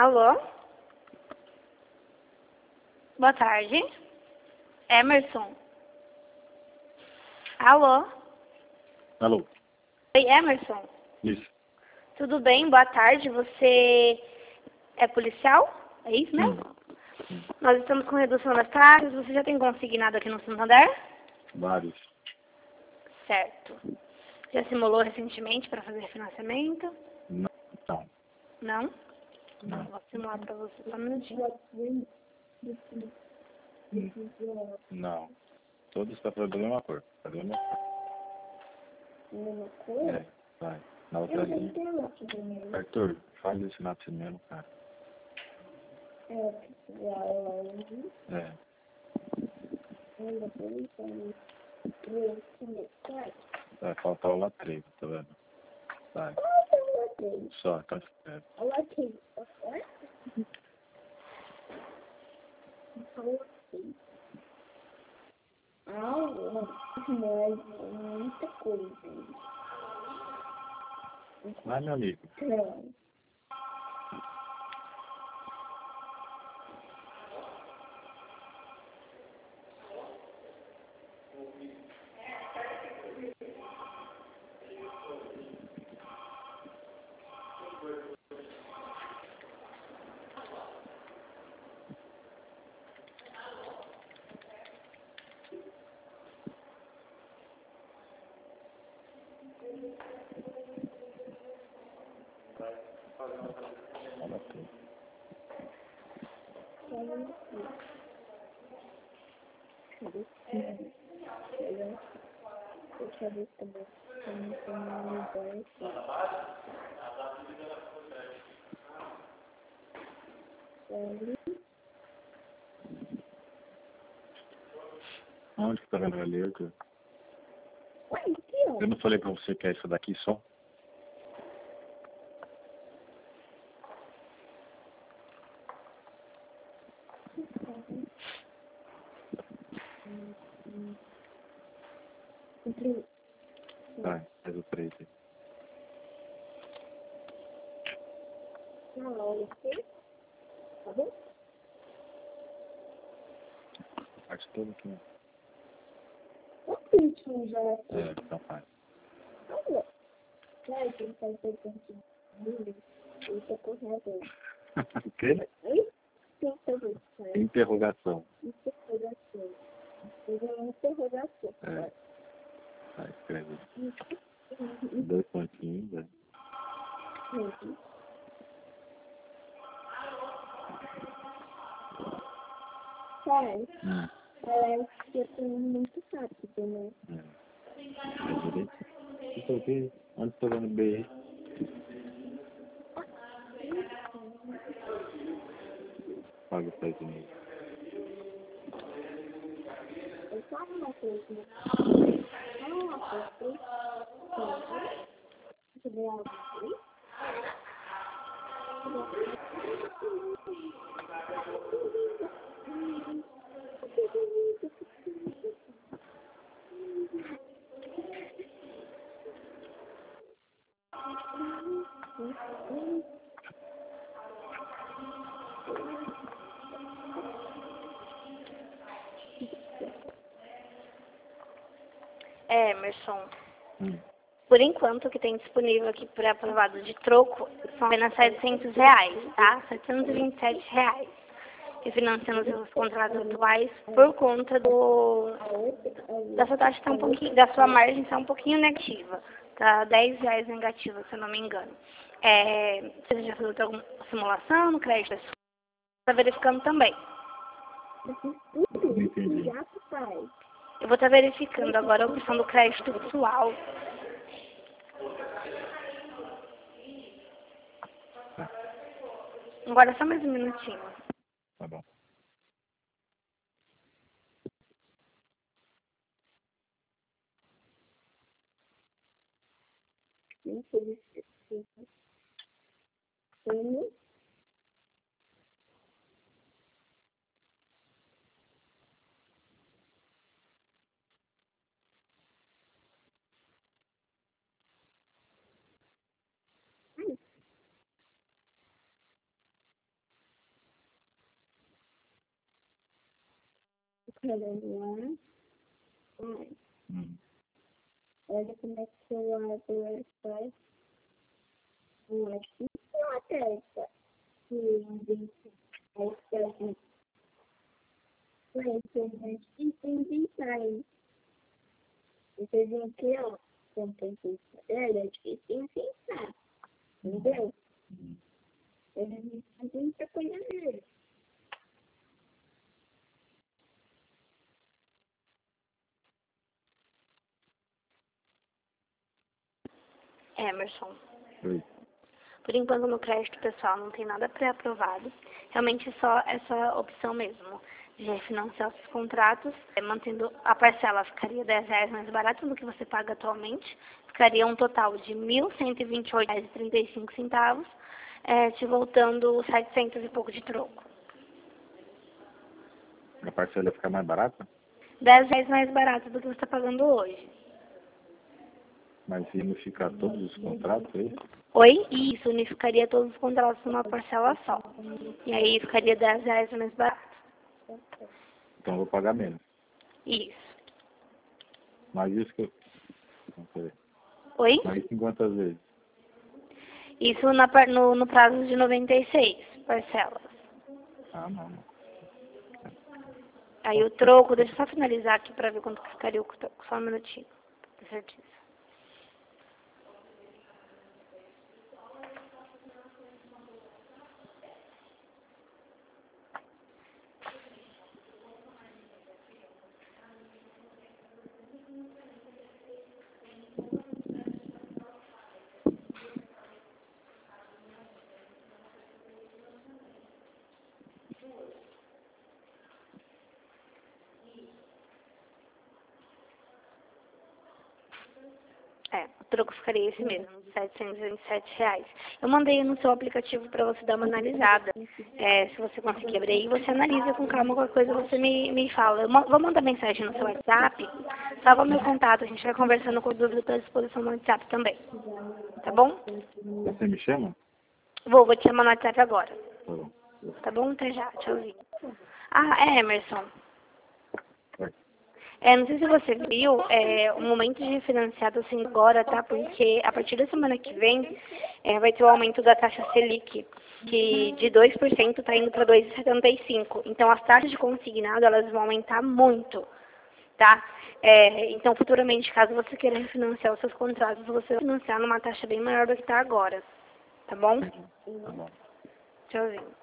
Alô? Boa tarde. Emerson? Alô? Alô? Oi, Emerson? Isso. Tudo bem? Boa tarde. Você é policial? É isso mesmo? Nós estamos com redução das taxas. Você já tem consignado aqui no Santander? Vários. Certo. Já simulou recentemente para fazer financiamento? Não. Não? Não. Vou simular para você só um minutinho. Não. Todos estão da mesma cor. Da mesma cor? É, vai. Na outra linha. Arthur, faz esse lápis mesmo, cara. É. Vai faltar o latreiro, tá vendo? Vai. Só, tá certo. Muita coisa. Vai, meu amigo. Fala tudo. Onde que tá vendo ali, Arthur? Eu não falei pra você que é isso daqui só? Vai, faz o preço aí. Parte toda aqui, né? É, então faz. O quê? Interrogação. É. Vai, escreve. 2 pontinhos, velho. Parece que eu tô muito rápido, né? É direito. Isso aqui, onde tá vendo B aí? Paga o preço mesmo. Eu só uma coisa. Emerson, por enquanto o que tem disponível aqui por aprovado de troco são apenas R$700, tá? R$727. Refinanciando seus contratos atuais por conta da sua taxa tá um pouquinho, da sua margem está um pouquinho negativa. Tá R$10 negativa, se eu não me engano. Você já fez alguma simulação no crédito? Está verificando também. Eu vou estar verificando agora a opção do crédito pessoal. Agora só mais um minutinho. Tá bom. lá. Olha como é que eu abro essa. Não é que não aperta. Você vê aqui, ó, como tem que fazer, é difícil pensar, entendeu? Eles não fazem muita coisa nele. Emerson. Oi. Por enquanto no crédito pessoal não tem nada pré-aprovado. Realmente só essa opção mesmo de refinanciar os seus contratos, mantendo a parcela ficaria R$ 10 mais barata do que você paga atualmente. Ficaria um total de R$ 1.128,35, te voltando 700 e pouco de troco. A parcela fica mais barata? R$ 10 mais barato do que você está pagando hoje. Mas se unificar todos os contratos aí? Oi? Isso, unificaria todos os contratos numa parcela só. E aí ficaria R$ 10 mais barato. Então eu vou pagar menos. Isso. Mas isso que eu... Não sei. Oi? Mas isso em quantas vezes? Isso no prazo de 96 parcelas. Ah, não. Aí o troco, deixa eu só finalizar aqui para ver quanto que ficaria o troco. Só um minutinho, com certeza. O troco ficaria esse mesmo, R$ 727. Eu mandei no seu aplicativo para você dar uma analisada. Se você conseguir abrir aí, você analisa com calma, qualquer coisa você me fala. Vou mandar mensagem no seu WhatsApp, salva meu contato, a gente vai conversando com dúvida pela disposição no WhatsApp também. Tá bom? Você me chama? Vou te chamar no WhatsApp agora. Tá bom. Tá bom? Até já, tchauzinho. Emerson. Oi. Não sei se você viu, o momento de refinanciar está sendo agora, tá? Porque a partir da semana que vem vai ter o aumento da taxa Selic, que de 2% está indo para 2,75%. Então as taxas de consignado elas vão aumentar muito, tá? Então futuramente, caso você queira refinanciar os seus contratos, você vai financiar numa taxa bem maior do que está agora, tá bom? Tá bom. Tchauzinho.